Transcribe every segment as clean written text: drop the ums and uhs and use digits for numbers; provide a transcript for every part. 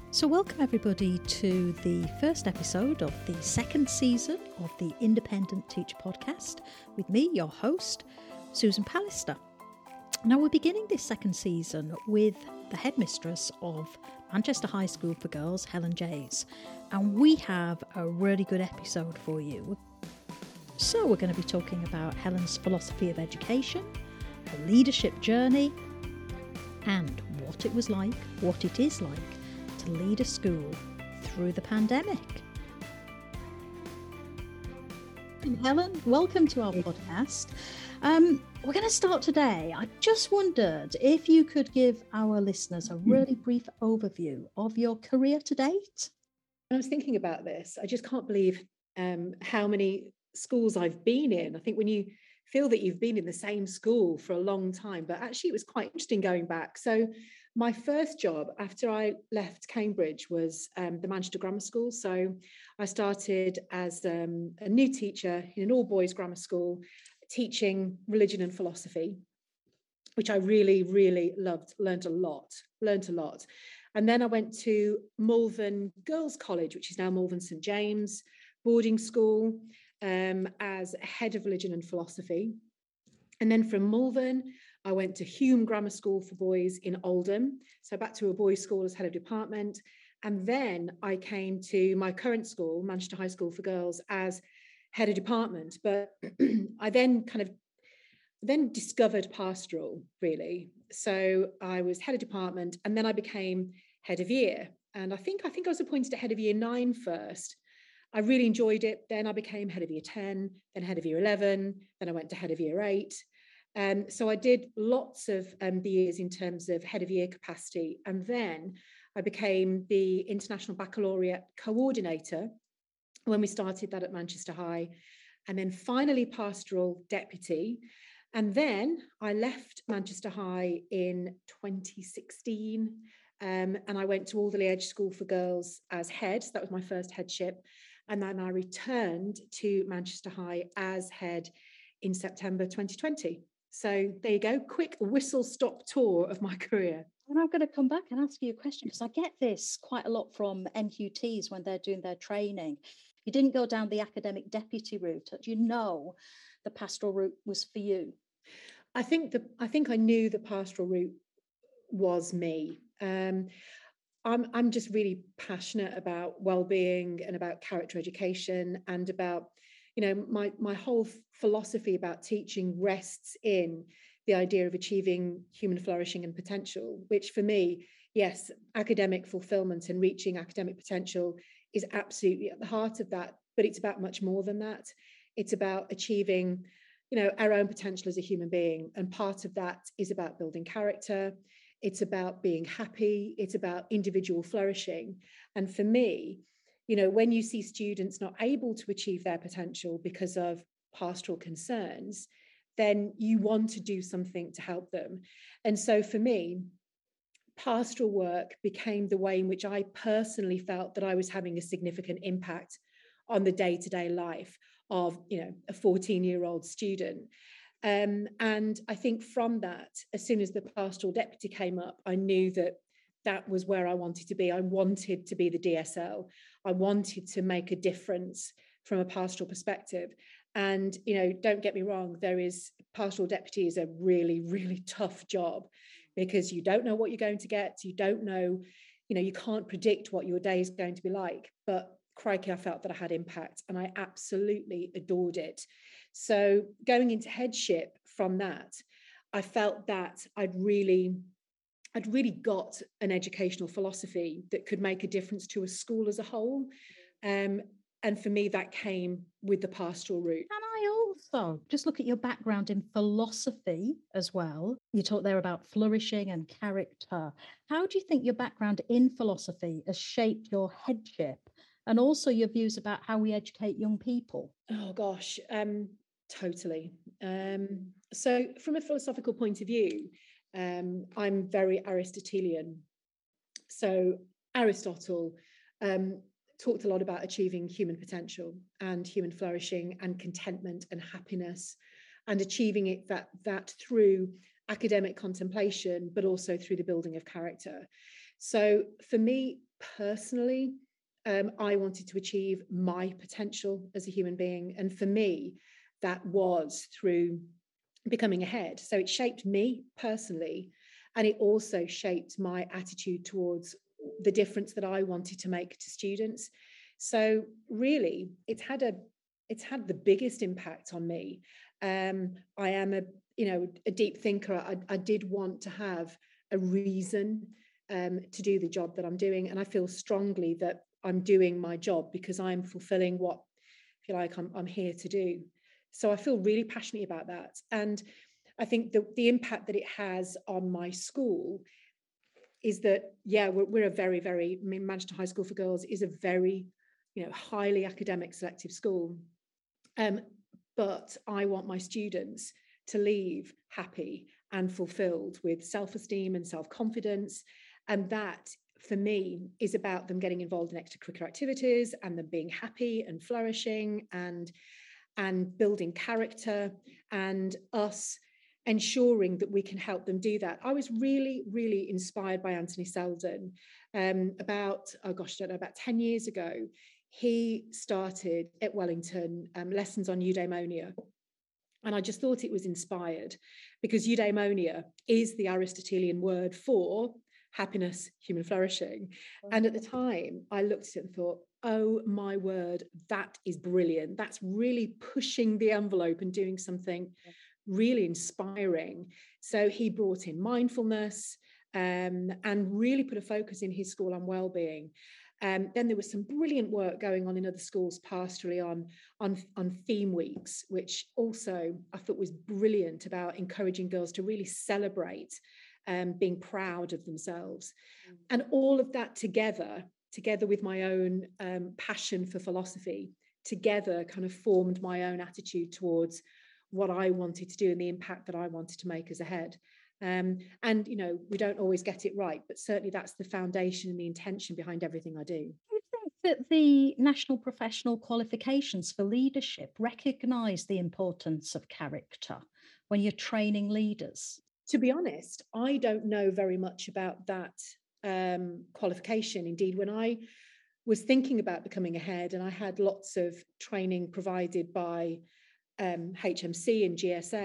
So welcome everybody to the first episode of the second season of the Independent Teacher Podcast with me, your host, Susan Pallister. Now we're beginning this second season with the headmistress of Manchester High School for Girls, Helen Jays, and we have a really good episode for you. So we're going to be talking about Helen's philosophy of education, her leadership journey, and what it was like, what it is like to lead a school through the pandemic. Helen, welcome to our podcast. We're going to start today. I just wondered if you could give our listeners a really brief overview of your career to date. I was thinking about this. I just can't believe how many schools I've been in. I think when you feel that you've been in the same school for a long time, but actually it was quite interesting going back. So my first job after I left Cambridge was the Manchester Grammar School. So I started as a new teacher in an all-boys grammar school, teaching religion and philosophy, which I really, really loved, learned a lot. And then I went to Malvern Girls College, which is now Malvern St James boarding school, as head of religion and philosophy. And then from Malvern, I went to Hume Grammar School for Boys in Oldham. So back to a boys' school as head of department. And then I came to my current school, Manchester High School for Girls, as head of department. But I then discovered pastoral, really. So I was head of department, and then I became head of year. And I think I was appointed to head of year 9 first. I really enjoyed it. Then I became head of year 10, then head of year 11, then I went to head of year 8. So I did lots of the years in terms of head of year capacity. And then I became the International Baccalaureate Coordinator when we started that at Manchester High. And then finally pastoral deputy. And then I left Manchester High in 2016. And I went to Alderley Edge School for Girls as head. So that was my first headship. And then I returned to Manchester High as head in September 2020. So there you go, quick whistle-stop tour of my career. And I'm going to come back and ask you a question, because I get this quite a lot from NQTs when they're doing their training. You didn't go down the academic deputy route. Do you know the pastoral route was for you? I think I knew the pastoral route was me. I'm just really passionate about well-being and about character education, and about, my whole philosophy about teaching rests in the idea of achieving human flourishing and potential, which for me, yes, academic fulfillment and reaching academic potential is absolutely at the heart of that, but it's about much more than that. It's about achieving, our own potential as a human being. And part of that is about building character. It's about being happy. It's about individual flourishing. And for me, when you see students not able to achieve their potential because of pastoral concerns, then you want to do something to help them. And so for me, pastoral work became the way in which I personally felt that I was having a significant impact on the day-to-day life of, a 14-year-old student. And I think from that, as soon as the pastoral deputy came up, I knew that was where I wanted to be. I wanted to be the DSL. I wanted to make a difference from a pastoral perspective. And, don't get me wrong, pastoral deputy is a really, really tough job, because you don't know what you're going to get. You don't know, you can't predict what your day is going to be like. But crikey, I felt that I had impact, and I absolutely adored it. So going into headship from that, I felt that I'd really got an educational philosophy that could make a difference to a school as a whole. And for me, that came with the pastoral route. And I also just look at your background in philosophy as well. You talk there about flourishing and character. How do you think your background in philosophy has shaped your headship, and also your views about how we educate young people? Oh, gosh, totally. So from a philosophical point of view, I'm very Aristotelian. So Aristotle talked a lot about achieving human potential and human flourishing and contentment and happiness, and achieving it that through academic contemplation, but also through the building of character. So for me personally, I wanted to achieve my potential as a human being. And for me, that was through becoming ahead. So it shaped me personally, and it also shaped my attitude towards the difference that I wanted to make to students. So really, it's had the biggest impact on me. I am a deep thinker. I did want to have a reason to do the job that I'm doing, and I feel strongly that I'm doing my job because I'm fulfilling what I feel like I'm here to do. So I feel really passionate about that. And I think the impact that it has on my school is that, yeah, we're a very, very, I mean, Manchester High School for Girls is a very, highly academic selective school. But I want my students to leave happy and fulfilled with self-esteem and self-confidence. And that, for me, is about them getting involved in extracurricular activities and them being happy and flourishing and building character, and us ensuring that we can help them do that. I was really, really inspired by Anthony Seldon. About 10 years ago, he started at Wellington lessons on eudaimonia. And I just thought it was inspired because eudaimonia is the Aristotelian word for happiness, human flourishing. And at the time, I looked at it and thought, oh my word, that is brilliant. That's really pushing the envelope and doing something really inspiring. So he brought in mindfulness and really put a focus in his school on well-being. Then there was some brilliant work going on in other schools pastorally on theme weeks, which also I thought was brilliant, about encouraging girls to really celebrate being proud of themselves. And all of that together with my own passion for philosophy, together kind of formed my own attitude towards what I wanted to do and the impact that I wanted to make as a head. And, we don't always get it right, but certainly that's the foundation and the intention behind everything I do. Do you think that the national professional qualifications for leadership recognise the importance of character when you're training leaders? To be honest, I don't know very much about that qualification. Indeed, when I was thinking about becoming a head, and I had lots of training provided by HMC and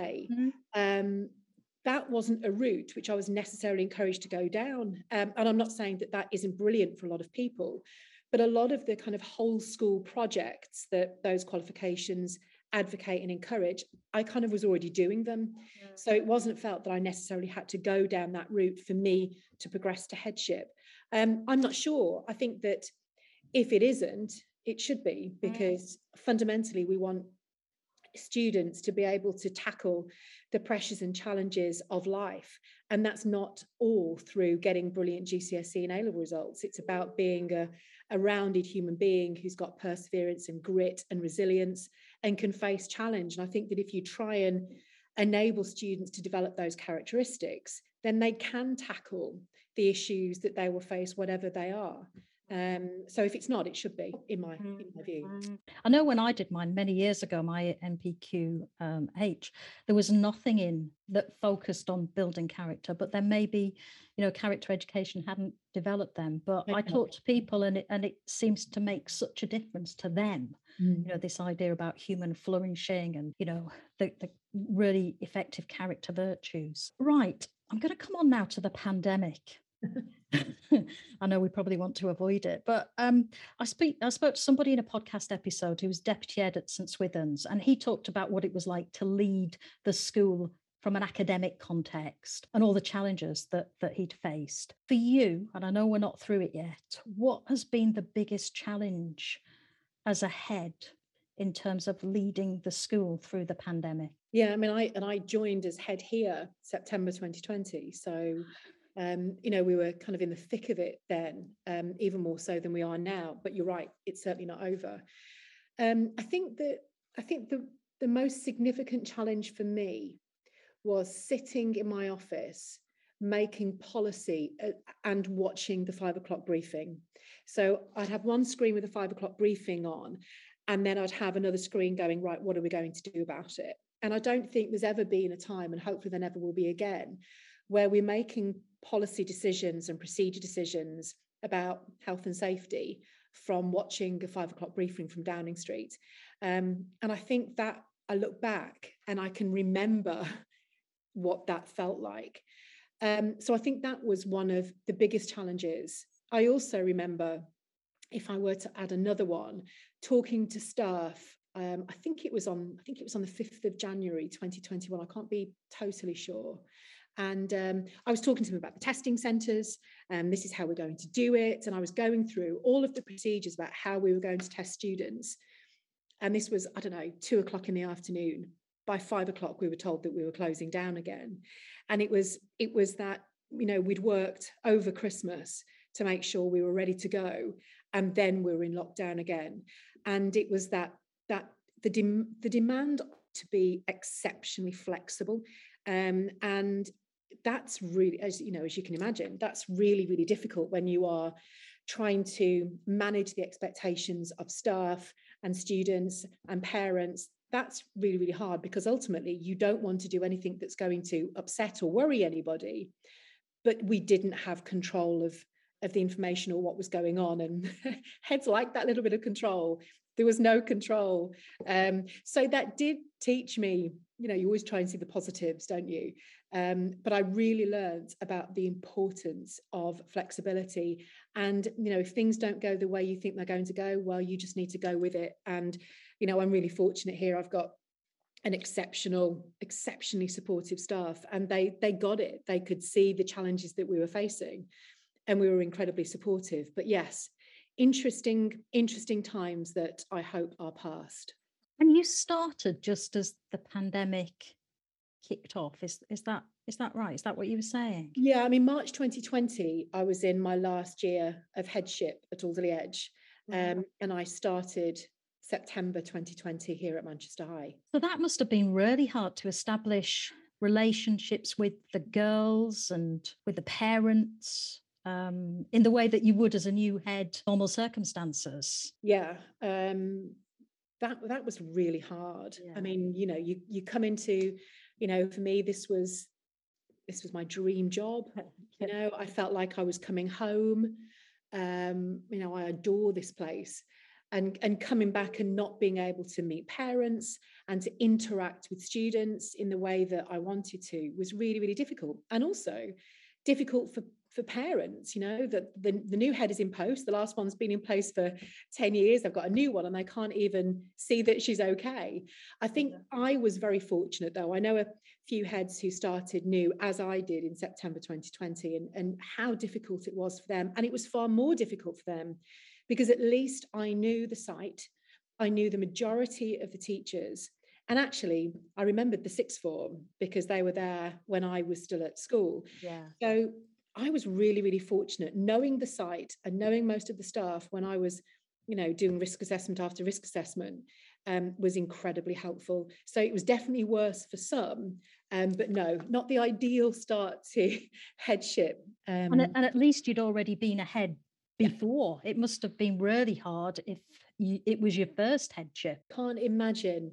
GSA, that wasn't a route which I was necessarily encouraged to go down. And I'm not saying that isn't brilliant for a lot of people, but a lot of the kind of whole school projects that those qualifications advocate and encourage, I kind of was already doing them. So it wasn't felt that I necessarily had to go down that route for me to progress to headship. I'm not sure. I think that if it isn't, it should be, because fundamentally we want students to be able to tackle the pressures and challenges of life. And that's not all through getting brilliant GCSE and A-level results. It's about being a rounded human being who's got perseverance and grit and resilience and can face challenge. And I think that if you try and enable students to develop those characteristics, then they can tackle the issues that they will face, whatever they are. So if it's not, it should be, in my view. I know when I did mine many years ago, my NPQH, there was nothing in that focused on building character, but then maybe, character education hadn't developed them. But I talk to people and it seems to make such a difference to them. This idea about human flourishing and, the really effective character virtues. Right. I'm going to come on now to the pandemic. I know we probably want to avoid it, but I spoke to somebody in a podcast episode who was deputy head at St Swithin's, and he talked about what it was like to lead the school from an academic context and all the challenges that he'd faced. For you, and I know we're not through it yet, what has been the biggest challenge as a head in terms of leading the school through the pandemic? Yeah, I mean, I joined as head here September 2020, so we were kind of in the thick of it then, even more so than we are now. But you're right, it's certainly not over. I think the most significant challenge for me was sitting in my office, making policy and watching the 5 o'clock briefing. So I'd have one screen with a 5 o'clock briefing on, and then I'd have another screen going, right, what are we going to do about it? And I don't think there's ever been a time, and hopefully there never will be again, where we're making policy decisions and procedure decisions about health and safety from watching a 5 o'clock briefing from Downing Street. And I think that I look back and I can remember what that felt like. So I think that was one of the biggest challenges. I also remember, if I were to add another one, talking to staff. I think it was on the 5th of January 2021. I can't be totally sure. And I was talking to them about the testing centres, and this is how we're going to do it. And I was going through all of the procedures about how we were going to test students. And this was, 2 o'clock in the afternoon. By 5 o'clock, we were told that we were closing down again. And it was that, we'd worked over Christmas to make sure we were ready to go. And then we were in lockdown again. And it was that the demand to be exceptionally flexible. And that's really, as you can imagine, that's really, really difficult when you are trying to manage the expectations of staff and students and parents. That's really, really hard, because ultimately you don't want to do anything that's going to upset or worry anybody. But we didn't have control of the information or what was going on, and heads like that little bit of control. There was no control. So that did teach me, you always try and see the positives, don't you? But I really learned about the importance of flexibility. And, if things don't go the way you think they're going to go, well, you just need to go with it. And, I'm really fortunate here. I've got an exceptionally supportive staff, and they got it. They could see the challenges that we were facing, and we were incredibly supportive. But yes, interesting times that I hope are past. And you started just as the pandemic kicked off. Is that right? Is that what you were saying? Yeah, March 2020, I was in my last year of headship at Alderley Edge, and I started September 2020 here at Manchester High. So that must have been really hard to establish relationships with the girls and with the parents in the way that you would as a new head, normal circumstances. Yeah, that was really hard. Yeah. You come into, for me, this was my dream job. I felt like I was coming home. I adore this place. And coming back and not being able to meet parents and to interact with students in the way that I wanted to was really, really difficult. And also difficult for parents, that the new head is in post. The last one's been in place for 10 years. I've got a new one and I can't even see that she's okay. I think I was very fortunate, though. I know a few heads who started new, as I did in September 2020, and how difficult it was for them. And it was far more difficult for them, because at least I knew the site, I knew the majority of the teachers. And actually, I remembered the sixth form because they were there when I was still at school. Yeah. So I was really, really fortunate. Knowing the site and knowing most of the staff when I was, doing risk assessment after risk assessment was incredibly helpful. So it was definitely worse for some, but no, not the ideal start to headship. And at least you'd already been ahead before. It must have been really hard if it was your first headship. Can't imagine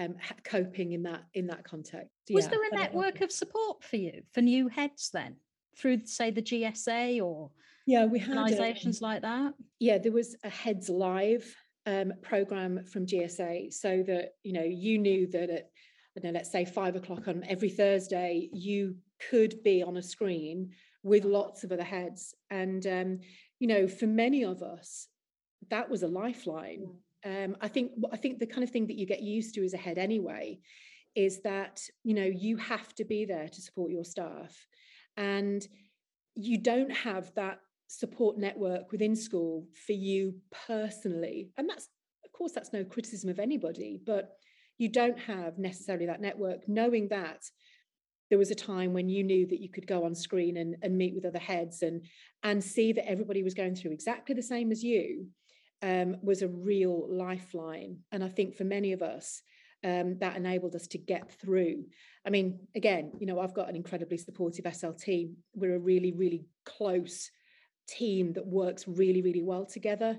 coping in that context. Was there a network of support for you, for new heads then, through, say, the GSA or we had organisations like that? Yeah, there was a Heads Live programme from GSA, so that you knew that at, let's say 5 o'clock on every Thursday, you could be on a screen with lots of other heads. And for many of us, that was a lifeline. I think the kind of thing that you get used to as a head anyway is that, you have to be there to support your staff, and you don't have that support network within school for you personally. And that's no criticism of anybody, but you don't have necessarily that network, knowing that there was a time when you knew that you could go on screen and meet with other heads and see that everybody was going through exactly the same as you, was a real lifeline. And I think for many of us, that enabled us to get through. Again, I've got an incredibly supportive SLT. We're a really, really close team that works really, really well together.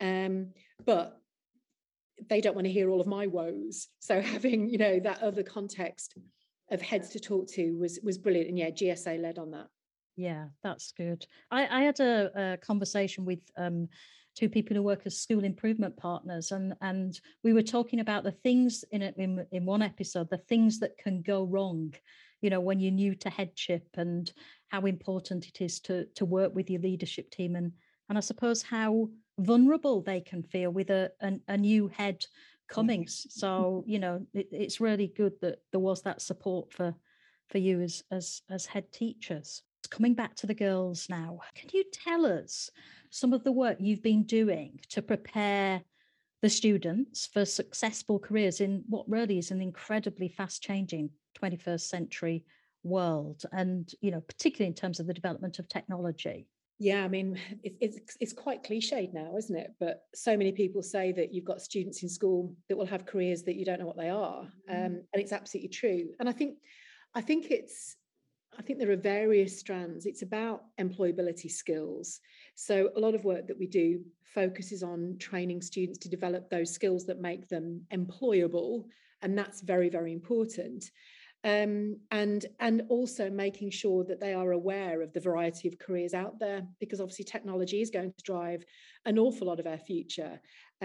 But they don't want to hear all of my woes. So having, that other context of heads to talk to was brilliant. And yeah, GSA led on that. Yeah, that's good. I had a conversation with two people who work as school improvement partners, and we were talking about the things in one episode, the things that can go wrong, when you're new to headship, and how important it is to work with your leadership team, and I suppose how vulnerable they can feel with a new head coming. So it's really good that there was that support for you as head teachers. Coming back to the girls now, can you tell us some of the work you've been doing to prepare the students for successful careers in what really is an incredibly fast changing 21st century world, and particularly in terms of the development of technology? Yeah, I mean, it's quite cliched now, isn't it? But so many people say that you've got students in school that will have careers that you don't know what they are, and it's absolutely true. And I think there are various strands. It's about employability skills. So a lot of work that we do focuses on training students to develop those skills that make them employable, and that's very, very important. And also making sure that they are aware of the variety of careers out there, because obviously technology is going to drive an awful lot of our future.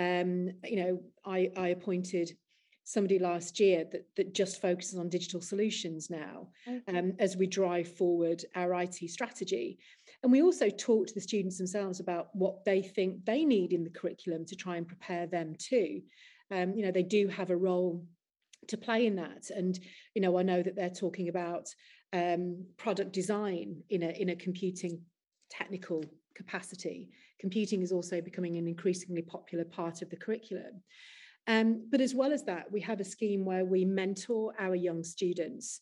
I appointed somebody last year that just focuses on digital solutions now, as we drive forward our IT strategy. And we also talk to the students themselves about what they think they need in the curriculum to try and prepare them too. They do have a role to play in that. And, I know that they're talking about product design in a computing technical capacity. Computing is also becoming an increasingly popular part of the curriculum. But as well as that, we have a scheme where we mentor our young students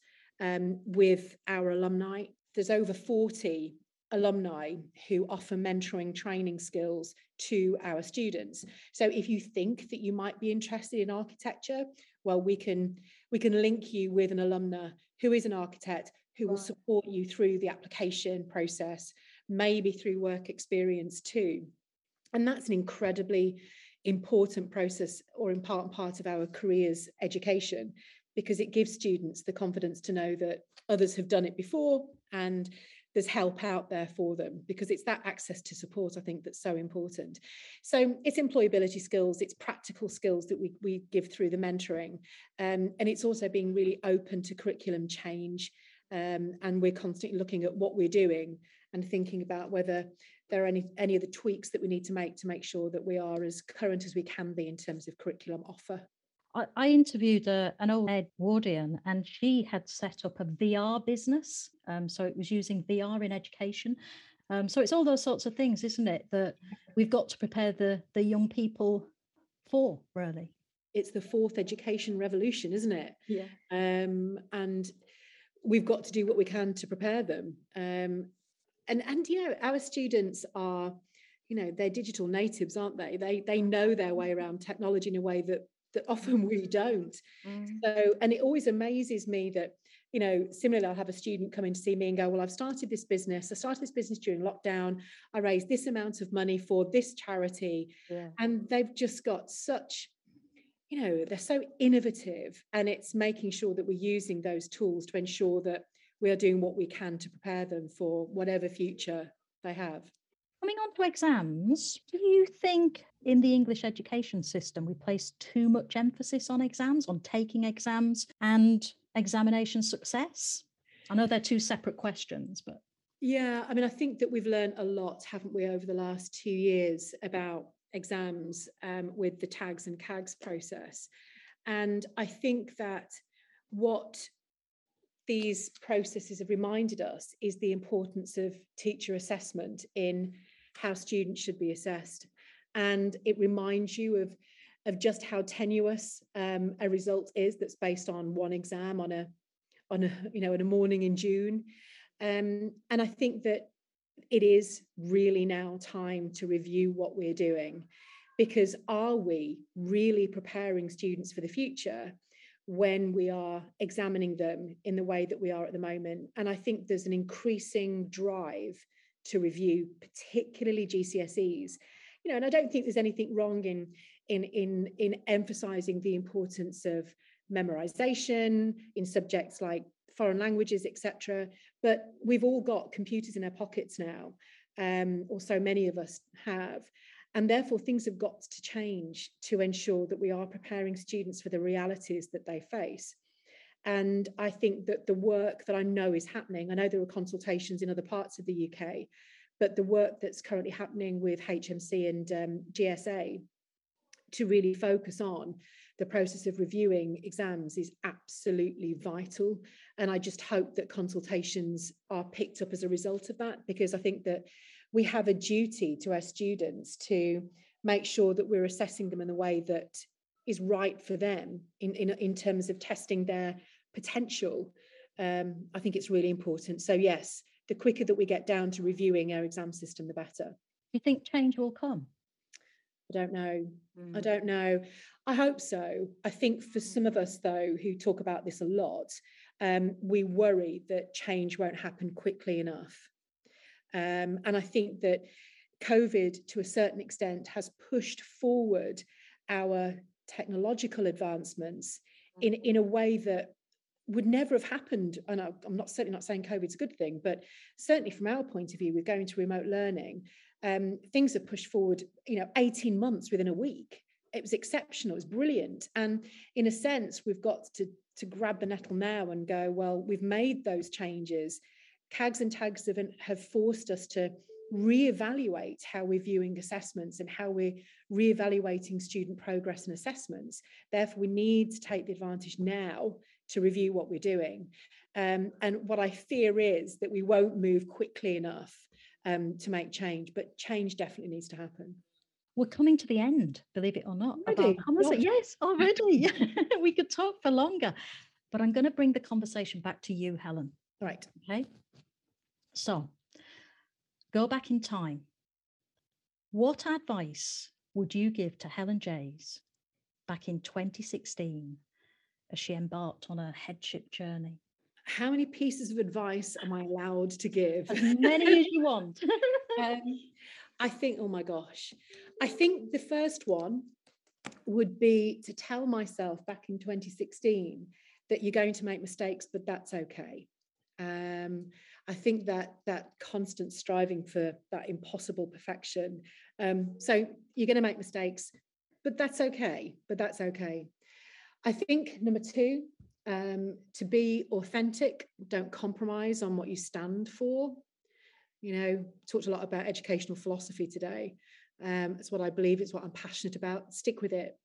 with our alumni. There's over 40 alumni who offer mentoring training skills to our students. So if you think that you might be interested in architecture, well, we can link you with an alumna who is an architect, who will support you through the application process, maybe through work experience too. And that's an incredibly important process, or important part of our careers education, because it gives students the confidence to know that others have done it before and there's help out there for them, because it's that access to support, I think, that's so important. So it's employability skills, it's practical skills that we give through the mentoring, and it's also being really open to curriculum change, and we're constantly looking at what we're doing and thinking about whether there are any of the tweaks that we need to make sure that we are as current as we can be in terms of curriculum offer. I interviewed an old Edwardian, and she had set up a VR business. So it was using VR in education. So it's all those sorts of things, isn't it, that we've got to prepare the young people for, really. It's the fourth education revolution, isn't it? Yeah. And we've got to do what we can to prepare them. And our students are, they're digital natives, aren't they? They know their way around technology in a way that often we don't. So, and it always amazes me that, similarly, I'll have a student come in to see me and go, well, I started this business during lockdown. I raised this amount of money for this charity. Yeah. And they've just got such, they're so innovative, and it's making sure that we're using those tools to ensure that we are doing what we can to prepare them for whatever future they have. Coming on to exams, do you think in the English education system we place too much emphasis on exams, on taking exams and examination success? I know they're two separate questions, but... Yeah, I mean, I think that we've learned a lot, haven't we, over the last 2 years about exams with the TAGS and CAGS process. And I think that what these processes have reminded us is the importance of teacher assessment in how students should be assessed. And it reminds you of just how tenuous a result is that's based on one exam on a morning in June. And I think that it is really now time to review what we're doing, because are we really preparing students for the future when we are examining them in the way that we are at the moment? And I think there's an increasing drive to review, particularly GCSEs. And I don't think there's anything wrong in emphasising the importance of memorisation in subjects like foreign languages, etc. But we've all got computers in our pockets now, or so many of us have. And therefore, things have got to change to ensure that we are preparing students for the realities that they face. And I think that the work that I know is happening, I know there are consultations in other parts of the UK, but the work that's currently happening with HMC and GSA to really focus on the process of reviewing exams is absolutely vital. And I just hope that consultations are picked up as a result of that, because I think that we have a duty to our students to make sure that we're assessing them in a way that is right for them in terms of testing their potential. I think it's really important. So yes, the quicker that we get down to reviewing our exam system, the better. Do you think change will come? I don't know. I don't know. I hope so. I think for some of us, though, who talk about this a lot, we worry that change won't happen quickly enough. And I think that COVID, to a certain extent, has pushed forward our technological advancements in a way that would never have happened. And I'm certainly not saying COVID's a good thing, but certainly from our point of view, with going to remote learning, things have pushed forward, 18 months within a week. It was exceptional. It was brilliant. And in a sense, we've got to grab the nettle now and go, well, we've made those changes. CAGs and TAGs have forced us to reevaluate how we're viewing assessments and how we're reevaluating student progress and assessments. Therefore, we need to take the advantage now to review what we're doing. And what I fear is that we won't move quickly enough to make change, but change definitely needs to happen. We're coming to the end, believe it or not. Already? Yes, already. We could talk for longer, but I'm going to bring the conversation back to you, Helen. Right. Okay. So, go back in time. What advice would you give to Helen Jays back in 2016 as she embarked on a headship journey? How many pieces of advice am I allowed to give? As many as you want. I think, oh my gosh, I think the first one would be to tell myself back in 2016 that you're going to make mistakes, but that's okay. I think that constant striving for that impossible perfection. So you're going to make mistakes, but that's okay. I think number two, to be authentic, don't compromise on what you stand for. Talked a lot about educational philosophy today. It's what I believe, it's what I'm passionate about. Stick with it.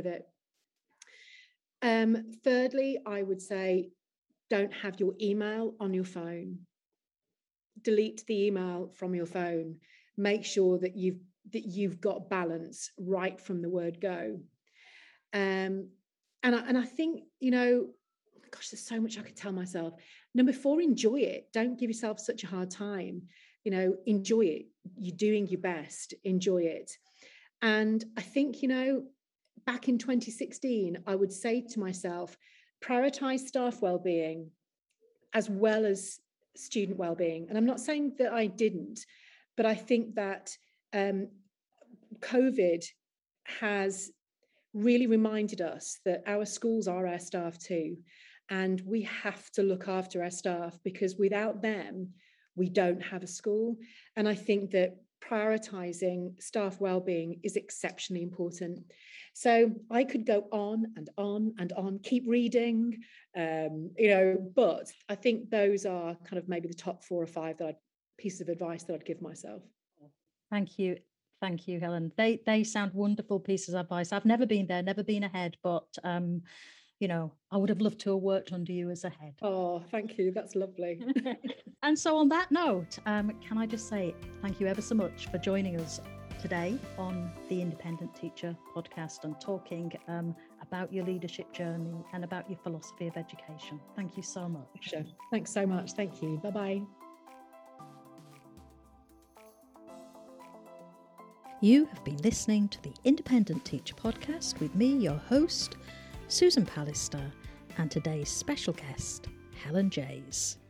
Thirdly, I would say, don't have your email on your phone. Delete the email from your phone. Make sure that you've got balance right from the word go. And I think, gosh, there's so much I could tell myself. Number 4, enjoy it. Don't give yourself such a hard time. Enjoy it. You're doing your best. Enjoy it. And I think, back in 2016, I would say to myself, prioritize staff well-being as well as student well-being. And I'm not saying that I didn't, but I think that COVID has really reminded us that our schools are our staff too. And we have to look after our staff, because without them, we don't have a school. And I think that prioritizing staff well-being is exceptionally important. So I could go on and on and on, keep reading, but I think those are kind of maybe the top 4 or 5 pieces of advice that I'd give myself. Thank you, Helen. They sound wonderful pieces of advice. I've never been there, never been a head, but I would have loved to have worked under you as a head. Oh, thank you. That's lovely. And so on that note, can I just say thank you ever so much for joining us today on the Independent Teacher podcast and talking about your leadership journey and about your philosophy of education. Thank you so much. Sure. Thanks so much. Thank you. Bye-bye. You have been listening to the Independent Teacher podcast with me, your host, Susan Pallister, and today's special guest, Helen Jays.